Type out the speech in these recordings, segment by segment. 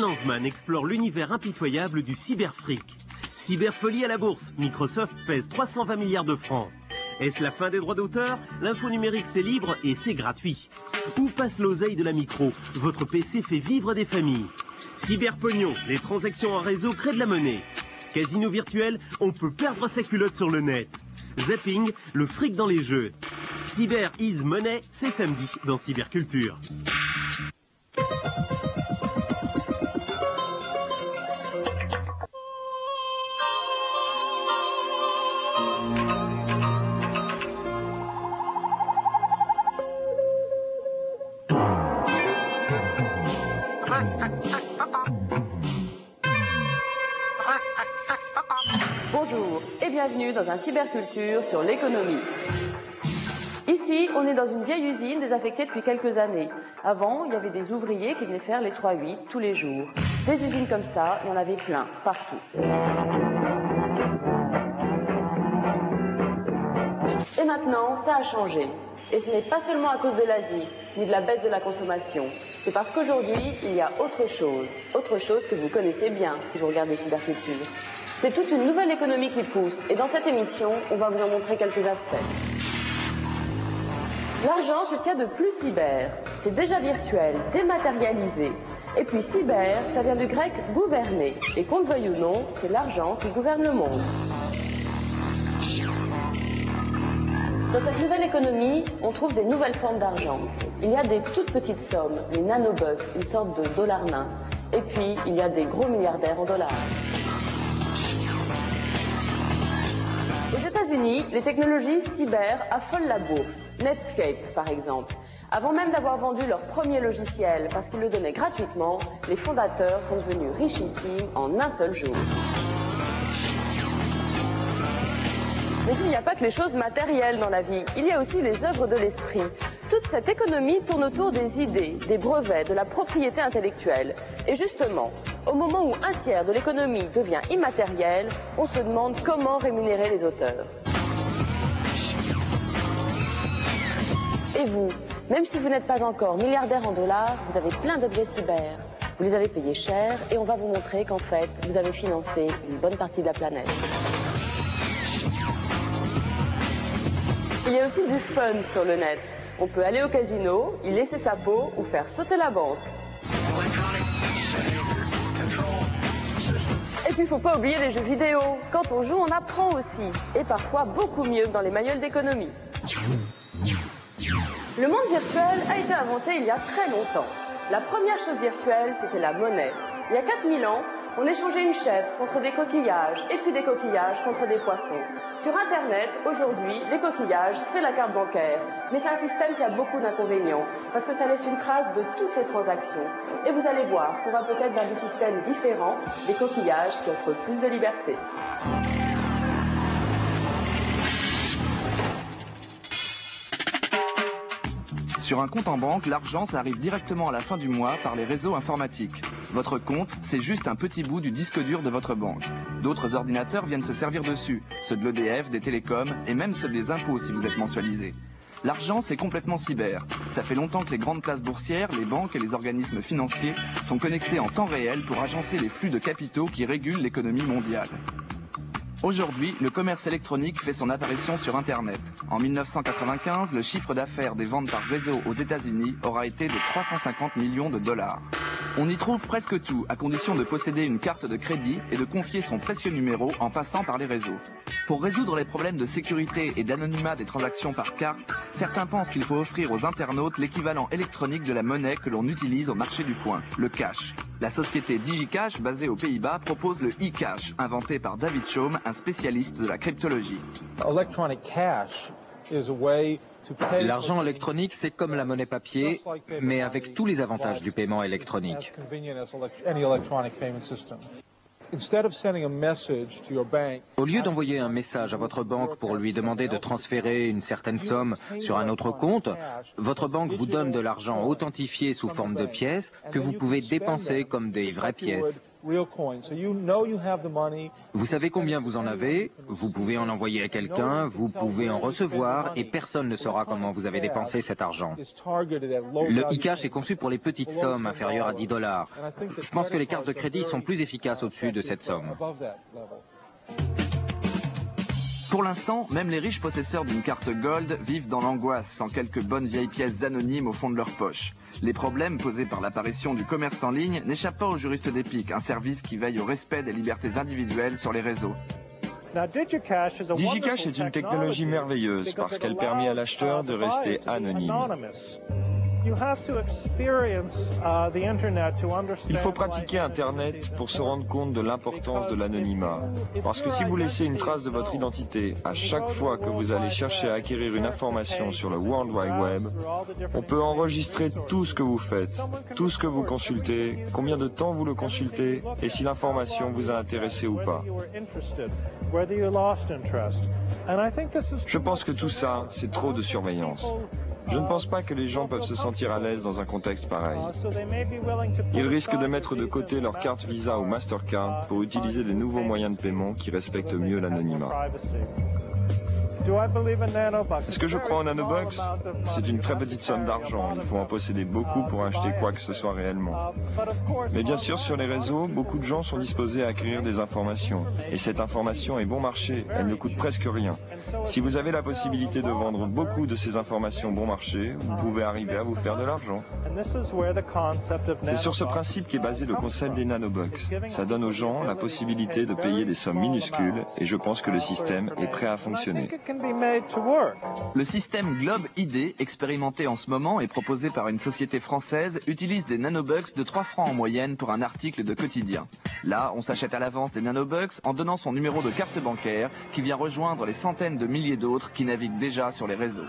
Lanzmann explore l'univers impitoyable du cyberfric. Cyberfolie à la bourse, Microsoft pèse 320 milliards de francs. Est-ce la fin des droits d'auteur? L'info numérique c'est libre et c'est gratuit. Où passe l'oseille de la micro? Votre PC fait vivre des familles. Cyberpognon, les transactions en réseau créent de la monnaie. Casino virtuel, on peut perdre sa culotte sur le net. Zapping, le fric dans les jeux. Cyber is money, c'est samedi dans Cyberculture. Bonjour et bienvenue dans un Cyberculture sur l'économie. Ici, on est dans une vieille usine désaffectée depuis quelques années. Avant, il y avait des ouvriers qui venaient faire les 3-8 tous les jours. Des usines comme ça, il y en avait plein, partout. Et maintenant, ça a changé. Et ce n'est pas seulement à cause de l'Asie, ni de la baisse de la consommation. C'est parce qu'aujourd'hui, il y a autre chose que vous connaissez bien si vous regardez Cyberculture. C'est toute une nouvelle économie qui pousse, et dans cette émission, on va vous en montrer quelques aspects. L'argent, c'est ce qu'il y a de plus cyber. C'est déjà virtuel, dématérialisé. Et puis cyber, ça vient du grec gouverner. Et qu'on le veuille ou non, c'est l'argent qui gouverne le monde. Dans cette nouvelle économie, on trouve des nouvelles formes d'argent. Il y a des toutes petites sommes, les nanobucks, une sorte de dollar nain. Et puis, il y a des gros milliardaires en dollars. Aux États-Unis, les technologies cyber affolent la bourse. Netscape, par exemple. Avant même d'avoir vendu leur premier logiciel, parce qu'ils le donnaient gratuitement, les fondateurs sont devenus richissimes en un seul jour. Mais il n'y a pas que les choses matérielles dans la vie, il y a aussi les œuvres de l'esprit. Toute cette économie tourne autour des idées, des brevets, de la propriété intellectuelle. Et justement, au moment où un tiers de l'économie devient immatériel, on se demande comment rémunérer les auteurs. Et vous, même si vous n'êtes pas encore milliardaire en dollars, vous avez plein d'objets cyber. Vous les avez payés cher et on va vous montrer qu'en fait, vous avez financé une bonne partie de la planète. Il y a aussi du fun sur le net. On peut aller au casino, y laisser sa peau ou faire sauter la banque. Et puis il ne faut pas oublier les jeux vidéo. Quand on joue, on apprend aussi. Et parfois beaucoup mieux que dans les manuels d'économie. Le monde virtuel a été inventé il y a très longtemps. La première chose virtuelle, c'était la monnaie. Il y a 4000 ans, on échangeait une chèvre contre des coquillages, et puis des coquillages contre des poissons. Sur Internet, aujourd'hui, les coquillages, c'est la carte bancaire. Mais c'est un système qui a beaucoup d'inconvénients, parce que ça laisse une trace de toutes les transactions. Et vous allez voir qu'on va peut-être vers des systèmes différents, des coquillages qui offrent plus de liberté. Sur un compte en banque, l'argent, ça arrive directement à la fin du mois par les réseaux informatiques. Votre compte, c'est juste un petit bout du disque dur de votre banque. D'autres ordinateurs viennent se servir dessus, ceux de l'EDF, des télécoms et même ceux des impôts si vous êtes mensualisé. L'argent, c'est complètement cyber. Ça fait longtemps que les grandes places boursières, les banques et les organismes financiers sont connectés en temps réel pour agencer les flux de capitaux qui régulent l'économie mondiale. Aujourd'hui, le commerce électronique fait son apparition sur Internet. En 1995, le chiffre d'affaires des ventes par réseau aux États-Unis aura été de 350 millions de dollars. On y trouve presque tout, à condition de posséder une carte de crédit et de confier son précieux numéro en passant par les réseaux. Pour résoudre les problèmes de sécurité et d'anonymat des transactions par carte, certains pensent qu'il faut offrir aux internautes l'équivalent électronique de la monnaie que l'on utilise au marché du coin, le cash. La société DigiCash, basée aux Pays-Bas, propose le e-cash, inventé par David Chaum, un spécialiste de la cryptologie. L'argent électronique, c'est comme la monnaie papier, mais avec tous les avantages du paiement électronique. Au lieu d'envoyer un message à votre banque pour lui demander de transférer une certaine somme sur un autre compte, votre banque vous donne de l'argent authentifié sous forme de pièces que vous pouvez dépenser comme des vraies pièces. Vous savez combien vous en avez, vous pouvez en envoyer à quelqu'un, vous pouvez en recevoir et personne ne saura comment vous avez dépensé cet argent. Le e-cash est conçu pour les petites sommes inférieures à 10 $. Je pense que les cartes de crédit sont plus efficaces au-dessus de cette somme. Pour l'instant, même les riches possesseurs d'une carte Gold vivent dans l'angoisse sans quelques bonnes vieilles pièces anonymes au fond de leur poche. Les problèmes posés par l'apparition du commerce en ligne n'échappent pas aux juristes d'Epic, un service qui veille au respect des libertés individuelles sur les réseaux. DigiCash est une technologie merveilleuse parce qu'elle permet à l'acheteur de rester anonyme. Il faut pratiquer Internet pour se rendre compte de l'importance de l'anonymat. Parce que si vous laissez une trace de votre identité à chaque fois que vous allez chercher à acquérir une information sur le World Wide Web, on peut enregistrer tout ce que vous faites, tout ce que vous consultez, combien de temps vous le consultez et si l'information vous a intéressé ou pas. Je pense que tout ça, c'est trop de surveillance. Je ne pense pas que les gens peuvent se sentir à l'aise dans un contexte pareil. Ils risquent de mettre de côté leur carte Visa ou Mastercard pour utiliser des nouveaux moyens de paiement qui respectent mieux l'anonymat. Est-ce que je crois en nanobox? C'est une très petite somme d'argent. Il faut en posséder beaucoup pour acheter quoi que ce soit réellement. Mais bien sûr, sur les réseaux, beaucoup de gens sont disposés à acquérir des informations. Et cette information est bon marché. Elle ne coûte presque rien. Si vous avez la possibilité de vendre beaucoup de ces informations bon marché, vous pouvez arriver à vous faire de l'argent. C'est sur ce principe qu'est basé le concept des nanobox. Ça donne aux gens la possibilité de payer des sommes minuscules et je pense que le système est prêt à fonctionner. Le système Globe ID, expérimenté en ce moment et proposé par une société française, utilise des nanobucks de 3 francs en moyenne pour un article de quotidien. Là, on s'achète à l'avance des nanobucks en donnant son numéro de carte bancaire qui vient rejoindre les centaines de milliers d'autres qui naviguent déjà sur les réseaux.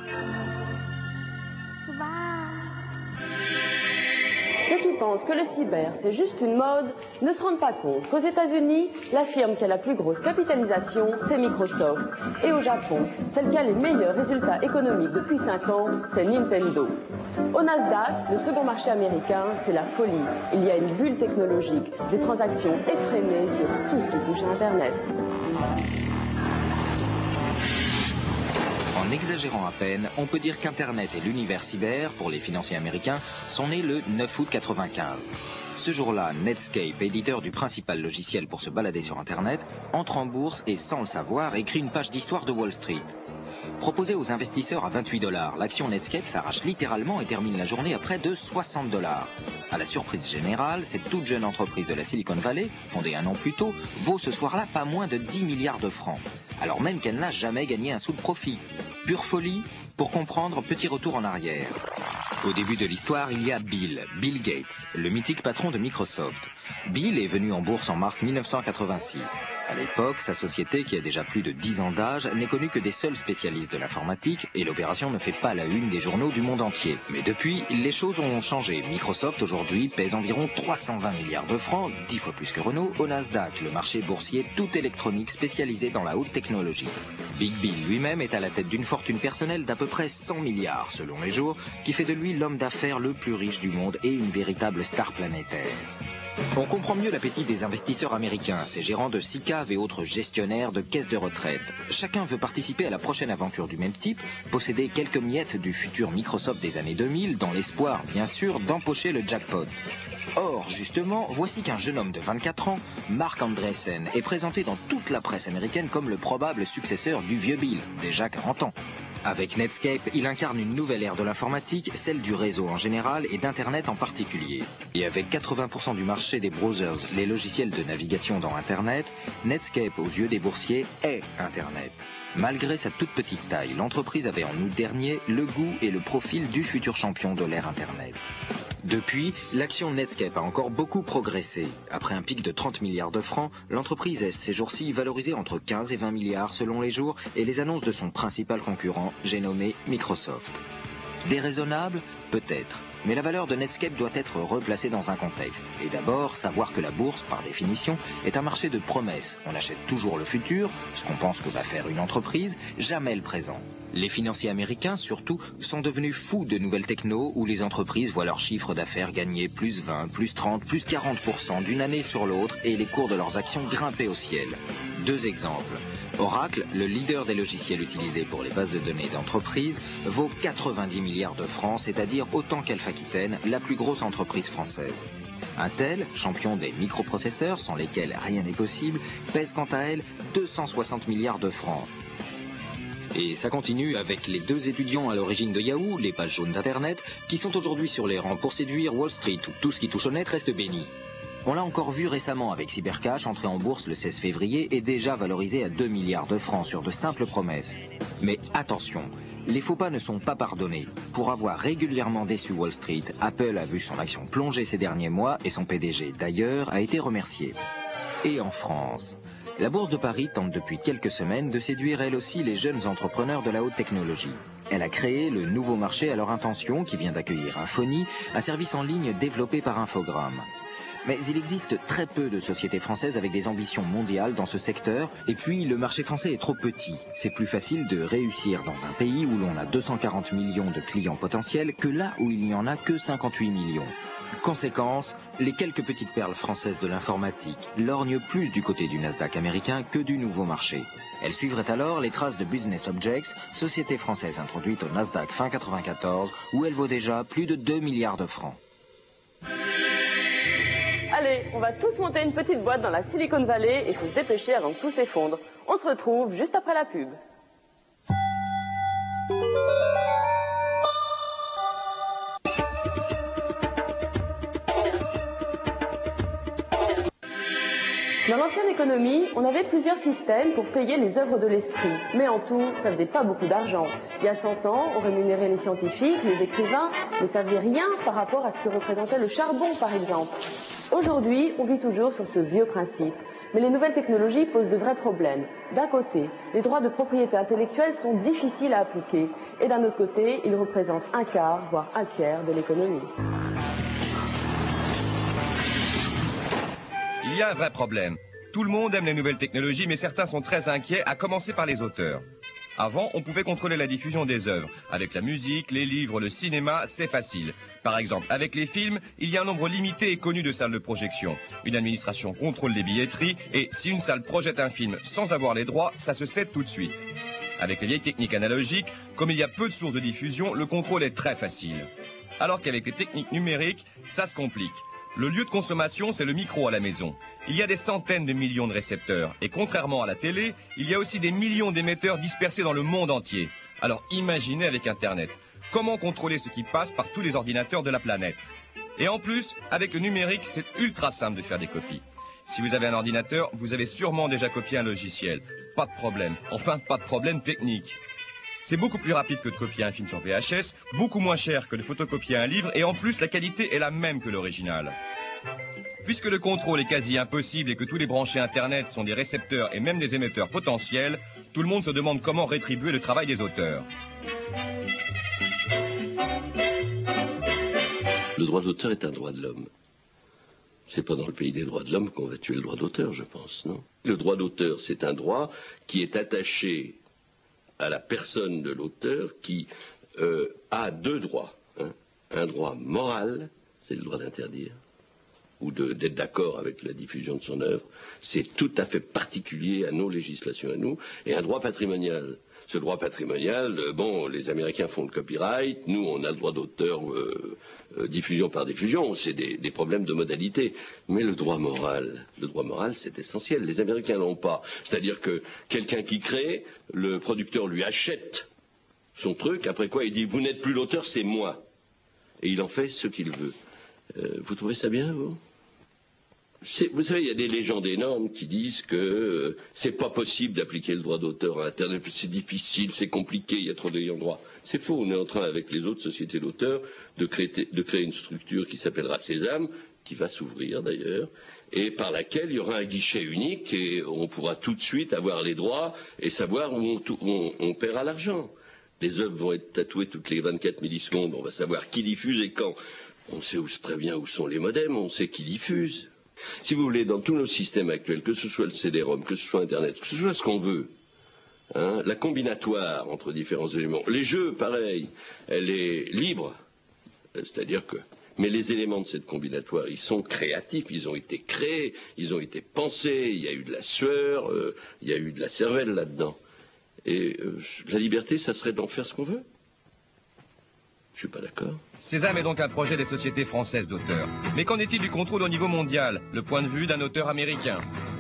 Ceux qui pensent que le cyber, c'est juste une mode, ne se rendent pas compte qu'aux États-Unis, la firme qui a la plus grosse capitalisation, c'est Microsoft. Et au Japon, celle qui a les meilleurs résultats économiques depuis 5 ans, c'est Nintendo. Au Nasdaq, le second marché américain, c'est la folie. Il y a une bulle technologique, des transactions effrénées sur tout ce qui touche à Internet. En exagérant à peine, on peut dire qu'Internet et l'univers cyber, pour les financiers américains, sont nés le 9 août 1995. Ce jour-là, Netscape, éditeur du principal logiciel pour se balader sur Internet, entre en bourse et, sans le savoir, écrit une page d'histoire de Wall Street. Proposée aux investisseurs à 28 $, l'action Netscape s'arrache littéralement et termine la journée à près de 60 $. À la surprise générale, cette toute jeune entreprise de la Silicon Valley, fondée un an plus tôt, vaut ce soir-là pas moins de 10 milliards de francs, alors même qu'elle n'a jamais gagné un sou de profit. Pure folie? Pour comprendre, petit retour en arrière. Au début de l'histoire, il y a Bill Gates, le mythique patron de Microsoft. Bill est venu en bourse en mars 1986. À l'époque, sa société, qui a déjà plus de 10 ans d'âge, n'est connue que des seuls spécialistes de l'informatique et l'opération ne fait pas la une des journaux du monde entier. Mais depuis, les choses ont changé. Microsoft, aujourd'hui, pèse environ 320 milliards de francs, 10 fois plus que Renault, au Nasdaq, le marché boursier tout électronique spécialisé dans la haute technologie. Big Bill lui-même est à la tête d'une fortune personnelle d'à peu près 100 milliards, selon les jours, qui fait de lui l'homme d'affaires le plus riche du monde et une véritable star planétaire. On comprend mieux l'appétit des investisseurs américains, ces gérants de SICAV et autres gestionnaires de caisses de retraite. Chacun veut participer à la prochaine aventure du même type, posséder quelques miettes du futur Microsoft des années 2000, dans l'espoir, bien sûr, d'empocher le jackpot. Or, justement, voici qu'un jeune homme de 24 ans, Mark Andreessen, est présenté dans toute la presse américaine comme le probable successeur du vieux Bill, déjà 40 ans. Avec Netscape, il incarne une nouvelle ère de l'informatique, celle du réseau en général et d'Internet en particulier. Et avec 80% du marché des browsers, les logiciels de navigation dans Internet, Netscape, aux yeux des boursiers, est Internet. Malgré sa toute petite taille, l'entreprise avait en août dernier le goût et le profil du futur champion de l'ère Internet. Depuis, l'action Netscape a encore beaucoup progressé. Après un pic de 30 milliards de francs, l'entreprise est ces jours-ci valorisée entre 15 et 20 milliards selon les jours et les annonces de son principal concurrent, j'ai nommé Microsoft. Déraisonnable? Peut-être. Mais la valeur de Netscape doit être replacée dans un contexte. Et d'abord, savoir que la bourse, par définition, est un marché de promesses. On achète toujours le futur, ce qu'on pense que va faire une entreprise, jamais le présent. Les financiers américains, surtout, sont devenus fous de nouvelles technos où les entreprises voient leur chiffre d'affaires gagner plus 20, plus 30, plus 40% d'une année sur l'autre et les cours de leurs actions grimper au ciel. Deux exemples. Oracle, le leader des logiciels utilisés pour les bases de données d'entreprises, vaut 90 milliards de francs, c'est-à-dire autant qu'Alpha-Aquitaine, la plus grosse entreprise française. Intel, champion des microprocesseurs sans lesquels rien n'est possible, pèse quant à elle 260 milliards de francs. Et ça continue avec les deux étudiants à l'origine de Yahoo, les pages jaunes d'Internet, qui sont aujourd'hui sur les rangs pour séduire Wall Street, où tout ce qui touche au net reste béni. On l'a encore vu récemment avec Cybercash, entré en bourse le 16 février et déjà valorisé à 2 milliards de francs sur de simples promesses. Mais attention, les faux pas ne sont pas pardonnés. Pour avoir régulièrement déçu Wall Street, Apple a vu son action plonger ces derniers mois et son PDG d'ailleurs a été remercié. Et en France, la Bourse de Paris tente depuis quelques semaines de séduire elle aussi les jeunes entrepreneurs de la haute technologie. Elle a créé le nouveau marché à leur intention qui vient d'accueillir Infony, un service en ligne développé par Infogrames. Mais il existe très peu de sociétés françaises avec des ambitions mondiales dans ce secteur. Et puis, le marché français est trop petit. C'est plus facile de réussir dans un pays où l'on a 240 millions de clients potentiels que là où il n'y en a que 58 millions. Conséquence, les quelques petites perles françaises de l'informatique lorgnent plus du côté du Nasdaq américain que du nouveau marché. Elles suivraient alors les traces de Business Objects, société française introduite au Nasdaq fin 94, où elle vaut déjà plus de 2 milliards de francs. Allez, on va tous monter une petite boîte dans la Silicon Valley et il faut se dépêcher avant que tout s'effondre. On se retrouve juste après la pub. Dans l'ancienne économie, on avait plusieurs systèmes pour payer les œuvres de l'esprit. Mais en tout, ça faisait pas beaucoup d'argent. Il y a 100 ans, on rémunérait les scientifiques, les écrivains, mais ça faisait rien par rapport à ce que représentait le charbon, par exemple. Aujourd'hui, on vit toujours sur ce vieux principe. Mais les nouvelles technologies posent de vrais problèmes. D'un côté, les droits de propriété intellectuelle sont difficiles à appliquer. Et d'un autre côté, ils représentent un quart, voire un tiers de l'économie. Il y a un vrai problème. Tout le monde aime les nouvelles technologies, mais certains sont très inquiets, à commencer par les auteurs. Avant, on pouvait contrôler la diffusion des œuvres. Avec la musique, les livres, le cinéma, c'est facile. Par exemple, avec les films, il y a un nombre limité et connu de salles de projection. Une administration contrôle les billetteries et si une salle projette un film sans avoir les droits, ça se sait tout de suite. Avec les vieilles techniques analogiques, comme il y a peu de sources de diffusion, le contrôle est très facile. Alors qu'avec les techniques numériques, ça se complique. Le lieu de consommation, c'est le micro à la maison. Il y a des centaines de millions de récepteurs. Et contrairement à la télé, il y a aussi des millions d'émetteurs dispersés dans le monde entier. Alors imaginez avec Internet. Comment contrôler ce qui passe par tous les ordinateurs de la planète? Et en plus, avec le numérique, c'est ultra simple de faire des copies. Si vous avez un ordinateur, vous avez sûrement déjà copié un logiciel. Pas de problème. Enfin, pas de problème technique. C'est beaucoup plus rapide que de copier un film sur VHS, beaucoup moins cher que de photocopier un livre, et en plus, la qualité est la même que l'original. Puisque le contrôle est quasi impossible et que tous les branchés Internet sont des récepteurs et même des émetteurs potentiels, tout le monde se demande comment rétribuer le travail des auteurs. Le droit d'auteur est un droit de l'homme. C'est pas dans le pays des droits de l'homme qu'on va tuer le droit d'auteur, je pense, non? Le droit d'auteur, c'est un droit qui est attaché à la personne de l'auteur qui a deux droits. Hein. Un droit moral, c'est le droit d'interdire, ou d'être d'accord avec la diffusion de son œuvre. C'est tout à fait particulier à nos législations, à nous. Et un droit patrimonial. Ce droit patrimonial, bon, les Américains font le copyright, nous on a le droit d'auteur diffusion par diffusion, c'est des problèmes de modalité. Mais le droit moral c'est essentiel. Les Américains l'ont pas. C'est-à-dire que quelqu'un qui crée, le producteur lui achète son truc, après quoi il dit vous n'êtes plus l'auteur, c'est moi. Et il en fait ce qu'il veut. Vous trouvez ça bien, vous? Vous savez, il y a des légendes énormes qui disent que c'est pas possible d'appliquer le droit d'auteur à Internet, c'est difficile, c'est compliqué, il y a trop d'ayants droit. C'est faux, on est en train, avec les autres sociétés d'auteurs, de créer une structure qui s'appellera Sésame, qui va s'ouvrir d'ailleurs, et par laquelle il y aura un guichet unique et on pourra tout de suite avoir les droits et savoir où on paiera l'argent. Les œuvres vont être tatouées toutes les 24 millisecondes, on va savoir qui diffuse et quand. On sait très bien où sont les modems, on sait qui diffuse. Si vous voulez, dans tous nos systèmes actuels, que ce soit le CD-ROM, que ce soit Internet, que ce soit ce qu'on veut, hein, la combinatoire entre différents éléments. Les jeux, pareil, elle est libre, c'est-à-dire que... Mais les éléments de cette combinatoire, ils sont créatifs, ils ont été créés, ils ont été pensés, il y a eu de la sueur, il y a eu de la cervelle là-dedans. Et la liberté, ça serait d'en faire ce qu'on veut. Je suis pas d'accord. Sésame est donc un projet des sociétés françaises d'auteurs. Mais qu'en est-il du contrôle au niveau mondial, le point de vue d'un auteur américain?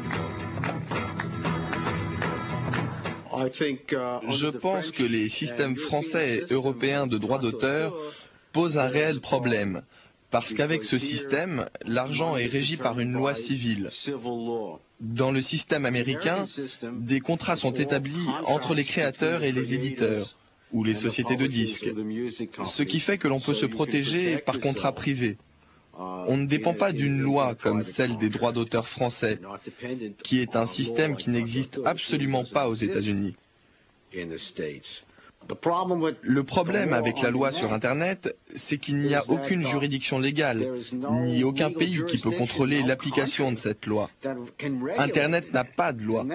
Je pense que les systèmes français et européens de droits d'auteur posent un réel problème. Parce qu'avec ce système, l'argent est régi par une loi civile. Dans le système américain, des contrats sont établis entre les créateurs et les éditeurs, ou les sociétés de disques, ce qui fait que l'on peut se protéger par contrat privé. On ne dépend pas d'une loi comme celle des droits d'auteur français, qui est un système qui n'existe absolument pas aux États-Unis. Le problème avec la loi sur Internet, c'est qu'il n'y a aucune juridiction légale, ni aucun pays qui peut contrôler l'application de cette loi. Internet n'a pas de loi.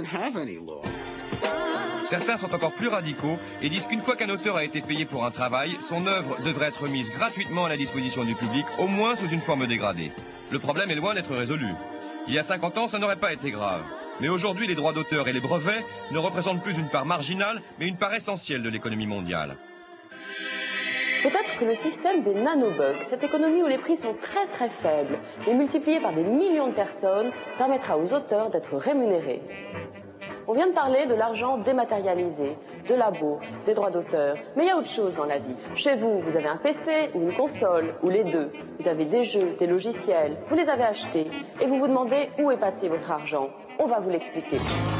Certains sont encore plus radicaux et disent qu'une fois qu'un auteur a été payé pour un travail, son œuvre devrait être mise gratuitement à la disposition du public, au moins sous une forme dégradée. Le problème est loin d'être résolu. Il y a 50 ans, ça n'aurait pas été grave. Mais aujourd'hui, les droits d'auteur et les brevets ne représentent plus une part marginale, mais une part essentielle de l'économie mondiale. Peut-être que le système des nanobucks, cette économie où les prix sont très faibles, mais multipliés par des millions de personnes, permettra aux auteurs d'être rémunérés. On vient de parler de l'argent dématérialisé, de la bourse, des droits d'auteur. Mais il y a autre chose dans la vie. Chez vous, vous avez un PC ou une console, ou les deux. Vous avez des jeux, des logiciels, vous les avez achetés, et vous vous demandez où est passé votre argent. On va vous l'expliquer.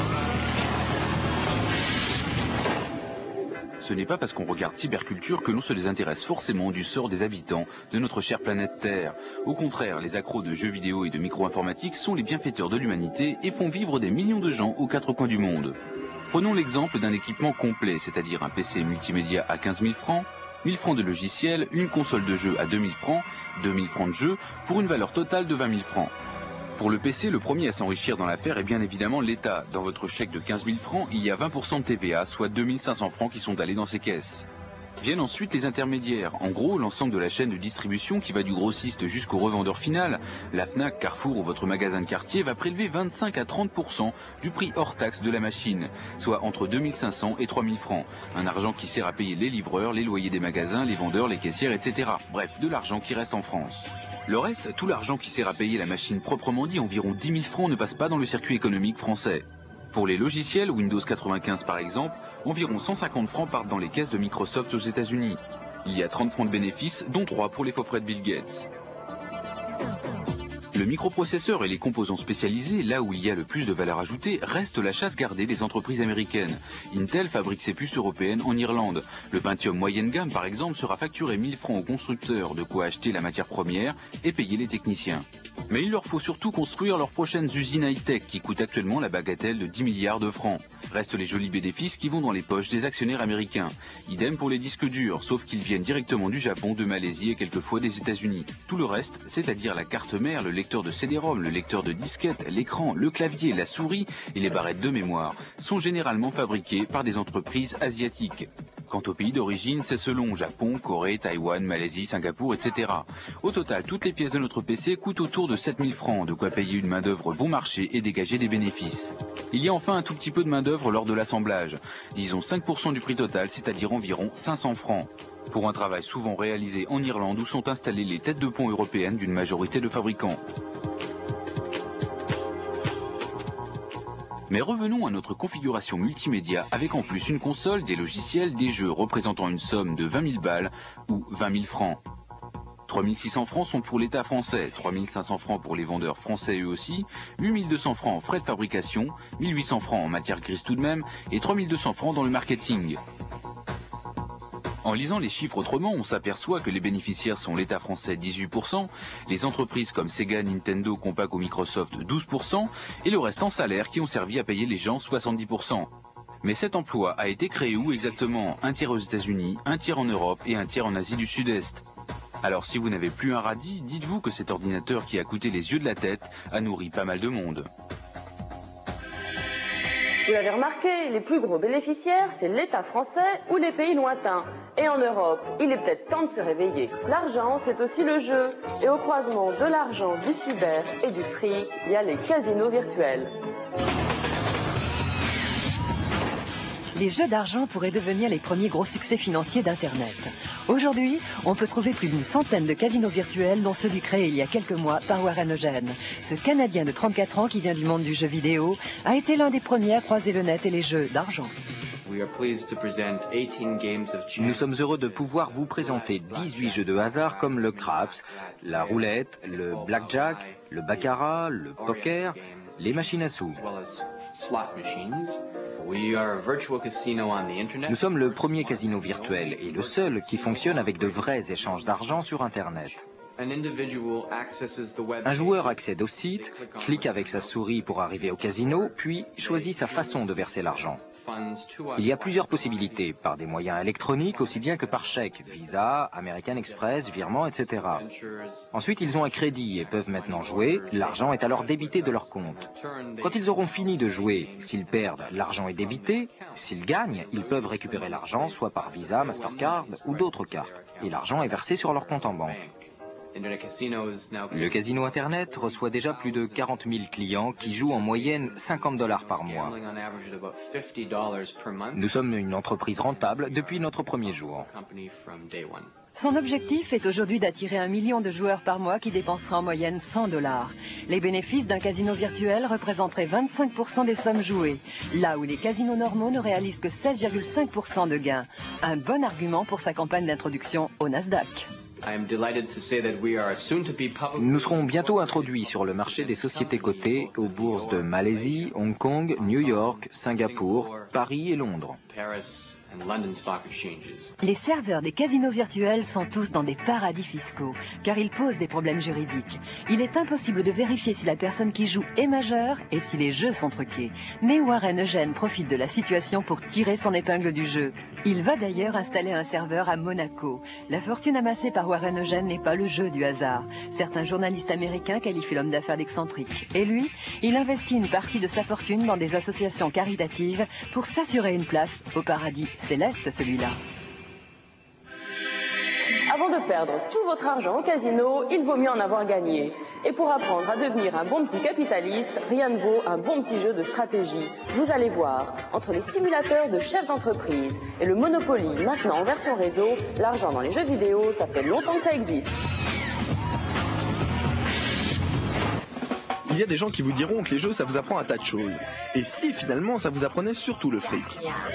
Ce n'est pas parce qu'on regarde cyberculture que l'on se désintéresse forcément du sort des habitants de notre chère planète Terre. Au contraire, les accros de jeux vidéo et de micro-informatique sont les bienfaiteurs de l'humanité et font vivre des millions de gens aux quatre coins du monde. Prenons l'exemple d'un équipement complet, c'est-à-dire un PC multimédia à 15 000 francs, 1000 francs de logiciel, une console de jeu à 2000 francs, 2000 francs de jeu, pour une valeur totale de 20 000 francs. Pour le PC, le premier à s'enrichir dans l'affaire est bien évidemment l'État. Dans votre chèque de 15 000 francs, il y a 20% de TVA, soit 2500 francs qui sont allés dans ses caisses. Viennent ensuite les intermédiaires. En gros, l'ensemble de la chaîne de distribution qui va du grossiste jusqu'au revendeur final. La Fnac, Carrefour ou votre magasin de quartier va prélever 25 à 30% du prix hors taxe de la machine, soit entre 2500 et 3000 francs. Un argent qui sert à payer les livreurs, les loyers des magasins, les vendeurs, les caissières, etc. Bref, de l'argent qui reste en France. Le reste, tout l'argent qui sert à payer la machine proprement dit, environ 10 000 francs, ne passe pas dans le circuit économique français. Pour les logiciels, Windows 95 par exemple, environ 150 francs partent dans les caisses de Microsoft aux États-Unis. Il y a 30 francs de bénéfices, dont 3 pour les faux frais de Bill Gates. Le microprocesseur et les composants spécialisés, là où il y a le plus de valeur ajoutée, reste la chasse gardée des entreprises américaines. Intel fabrique ses puces européennes en Irlande. Le Pentium moyenne gamme, par exemple, sera facturé 1000 francs aux constructeurs, de quoi acheter la matière première et payer les techniciens. Mais il leur faut surtout construire leurs prochaines usines high-tech qui coûtent actuellement la bagatelle de 10 milliards de francs. Restent les jolis bénéfices qui vont dans les poches des actionnaires américains. Idem pour les disques durs, sauf qu'ils viennent directement du Japon, de Malaisie et quelquefois des États-Unis. Tout le reste, c'est-à-dire la carte mère, le lecteur de CD-ROM, le lecteur de disquette, l'écran, le clavier, la souris et les barrettes de mémoire, sont généralement fabriqués par des entreprises asiatiques. Quant au pays d'origine, c'est selon Japon, Corée, Taïwan, Malaisie, Singapour, etc. Au total, toutes les pièces de notre PC coûtent autour de 7000 francs, de quoi payer une main-d'œuvre bon marché et dégager des bénéfices. Il y a enfin un tout petit peu de main-d'œuvre lors de l'assemblage. Disons 5% du prix total, c'est-à-dire environ 500 francs. Pour un travail souvent réalisé en Irlande où sont installées les têtes de pont européennes d'une majorité de fabricants. Mais revenons à notre configuration multimédia avec en plus une console, des logiciels, des jeux représentant une somme de 20 000 balles ou 20 000 francs. 3 600 francs sont pour l'État français, 3 500 francs pour les vendeurs français eux aussi, 8 200 francs en frais de fabrication, 1 800 francs en matière grise tout de même et 3 200 francs dans le marketing. En lisant les chiffres autrement, on s'aperçoit que les bénéficiaires sont l'État français 18%, les entreprises comme Sega, Nintendo, Compaq ou Microsoft 12%, et le reste en salaire qui ont servi à payer les gens 70%. Mais cet emploi a été créé où exactement? Un tiers aux États-Unis, un tiers en Europe et un tiers en Asie du Sud-Est. Alors si vous n'avez plus un radis, dites-vous que cet ordinateur qui a coûté les yeux de la tête a nourri pas mal de monde. Vous l'avez remarqué, les plus gros bénéficiaires, c'est l'État français ou les pays lointains. Et en Europe, il est peut-être temps de se réveiller. L'argent, c'est aussi le jeu. Et au croisement de l'argent, du cyber et du fric, il y a les casinos virtuels. Les jeux d'argent pourraient devenir les premiers gros succès financiers d'Internet. Aujourd'hui, on peut trouver plus d'une centaine de casinos virtuels, dont celui créé il y a quelques mois par Warren Eugène. Ce Canadien de 34 ans qui vient du monde du jeu vidéo a été l'un des premiers à croiser le net et les jeux d'argent. Nous sommes heureux de pouvoir vous présenter 18 jeux de hasard comme le craps, la roulette, le blackjack, le baccarat, le poker, les machines à sous. Nous sommes le premier casino virtuel et le seul qui fonctionne avec de vrais échanges d'argent sur Internet. Un joueur accède au site, clique avec sa souris pour arriver au casino, puis choisit sa façon de verser l'argent. Il y a plusieurs possibilités, par des moyens électroniques aussi bien que par chèque, Visa, American Express, virement, etc. Ensuite, ils ont un crédit et peuvent maintenant jouer. L'argent est alors débité de leur compte. Quand ils auront fini de jouer, s'ils perdent, l'argent est débité. S'ils gagnent, ils peuvent récupérer l'argent soit par Visa, Mastercard ou d'autres cartes. Et l'argent est versé sur leur compte en banque. Le casino Internet reçoit déjà plus de 40 000 clients qui jouent en moyenne $50 par mois. Nous sommes une entreprise rentable depuis notre premier jour. Son objectif est aujourd'hui d'attirer 1 million de joueurs par mois qui dépenseraient en moyenne $100. Les bénéfices d'un casino virtuel représenteraient 25% des sommes jouées, là où les casinos normaux ne réalisent que 16,5% de gains. Un bon argument pour sa campagne d'introduction au Nasdaq. Nous serons bientôt introduits sur le marché des sociétés cotées aux bourses de Malaisie, Hong Kong, New York, Singapour, Paris et Londres. Les serveurs des casinos virtuels sont tous dans des paradis fiscaux, car ils posent des problèmes juridiques. Il est impossible de vérifier si la personne qui joue est majeure et si les jeux sont truqués. Mais Warren Eugène profite de la situation pour tirer son épingle du jeu. Il va d'ailleurs installer un serveur à Monaco. La fortune amassée par Warren Eugène n'est pas le jeu du hasard. Certains journalistes américains qualifient l'homme d'affaires d'excentrique. Et lui, il investit une partie de sa fortune dans des associations caritatives pour s'assurer une place au paradis céleste, celui-là. Avant de perdre tout votre argent au casino, il vaut mieux en avoir gagné. Et pour apprendre à devenir un bon petit capitaliste, rien ne vaut un bon petit jeu de stratégie. Vous allez voir, entre les simulateurs de chefs d'entreprise et le Monopoly, maintenant en version réseau, l'argent dans les jeux vidéo, ça fait longtemps que ça existe. Il y a des gens qui vous diront que les jeux, ça vous apprend un tas de choses. Et si finalement, ça vous apprenait surtout le fric?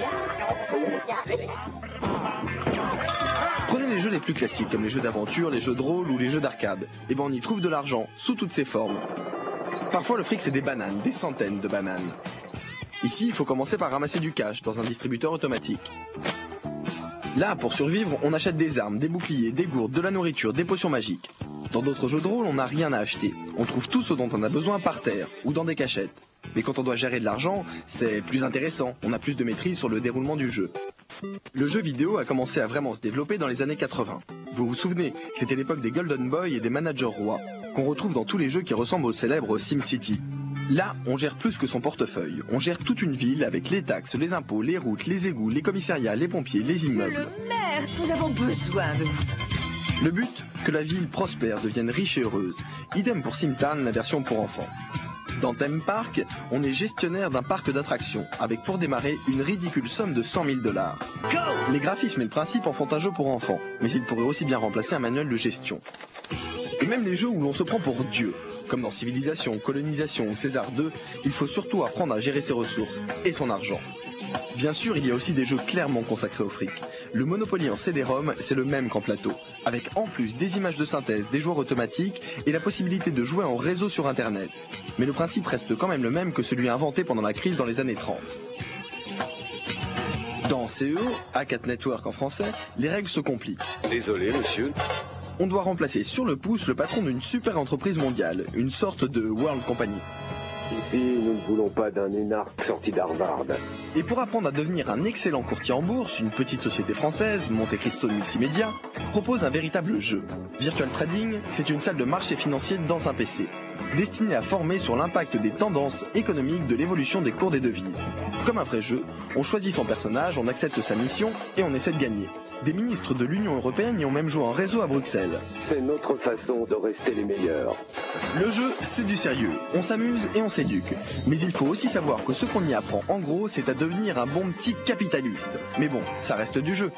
Prenez les jeux les plus classiques, comme les jeux d'aventure, les jeux de rôle ou les jeux d'arcade. Et ben on y trouve de l'argent, sous toutes ses formes. Parfois le fric c'est des bananes, des centaines de bananes. Ici, il faut commencer par ramasser du cash dans un distributeur automatique. Là, pour survivre, on achète des armes, des boucliers, des gourdes, de la nourriture, des potions magiques. Dans d'autres jeux de rôle, on n'a rien à acheter. On trouve tout ce dont on a besoin par terre, ou dans des cachettes. Mais quand on doit gérer de l'argent, c'est plus intéressant, on a plus de maîtrise sur le déroulement du jeu. Le jeu vidéo a commencé à vraiment se développer dans les années 80. Vous vous souvenez, c'était l'époque des Golden Boy et des managers rois, qu'on retrouve dans tous les jeux qui ressemblent au célèbre SimCity. Là, on gère plus que son portefeuille. On gère toute une ville avec les taxes, les impôts, les routes, les égouts, les commissariats, les pompiers, les immeubles. Le maire, nous avons besoin de vous. Le but, que la ville prospère, devienne riche et heureuse. Idem pour SimTown, la version pour enfants. Dans Theme Park, on est gestionnaire d'un parc d'attractions, avec pour démarrer une ridicule somme de $100 000. Les graphismes et le principe en font un jeu pour enfants, mais ils pourraient aussi bien remplacer un manuel de gestion. Et même les jeux où l'on se prend pour Dieu, comme dans Civilisation, Colonisation ou César 2, il faut surtout apprendre à gérer ses ressources et son argent. Bien sûr, il y a aussi des jeux clairement consacrés au fric. Le Monopoly en CD-ROM, c'est le même qu'en plateau, avec en plus des images de synthèse, des joueurs automatiques et la possibilité de jouer en réseau sur Internet. Mais le principe reste quand même le même que celui inventé pendant la crise dans les années 30. Dans CEO, A4 Network en français, les règles se compliquent. Désolé, monsieur. On doit remplacer sur le pouce le patron d'une super entreprise mondiale, une sorte de World Company. Ici, nous ne voulons pas d'un énarque sorti d'Harvard. Et pour apprendre à devenir un excellent courtier en bourse, une petite société française, Monte Cristo Multimédia, propose un véritable jeu. Virtual Trading, c'est une salle de marché financier dans un PC, destinée à former sur l'impact des tendances économiques de l'évolution des cours des devises. Comme un vrai jeu, on choisit son personnage, on accepte sa mission et on essaie de gagner. Des ministres de l'Union européenne y ont même joué en réseau à Bruxelles. C'est notre façon de rester les meilleurs. Le jeu, c'est du sérieux. On s'amuse et on s'éduque. Mais il faut aussi savoir que ce qu'on y apprend, en gros, c'est à devenir un bon petit capitaliste. Mais bon, ça reste du jeu.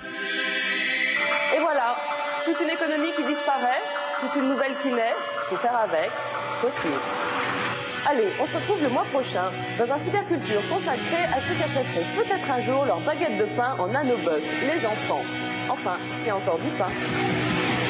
Et voilà, toute une économie qui disparaît, toute une nouvelle qui naît, faut faire avec, faut suivre. Allez, on se retrouve le mois prochain dans un cyberculture consacré à ceux qui achèteront peut-être un jour leur baguette de pain en nanobuck, les enfants. Enfin, s'il y a encore du pain.